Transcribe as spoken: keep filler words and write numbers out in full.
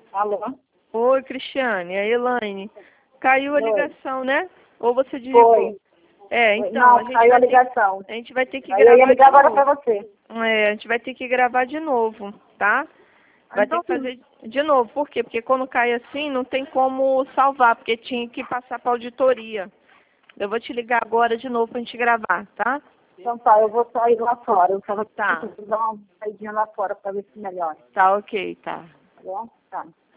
Alô? Oi, Cristiane, é a Elaine. Caiu a Oi. ligação, né? Ou você desligou? Foi. É, Foi. então, Não, a gente caiu a vai ter, ligação. a gente vai ter que Aí eu ia gravar ligar de agora pra novo. você. É, a gente vai ter que gravar de novo, tá? Ah, Vai ter então que fazer de novo. Por quê? Porque quando cai assim, não tem como salvar, porque tinha que passar pra auditoria. Eu vou te ligar agora de novo pra gente gravar, tá? Então tá, eu vou sair lá fora. Eu tava Tá. precisando dar uma saidinha lá fora pra ver se melhora. Tá, ok, tá. Tá bom? Tá.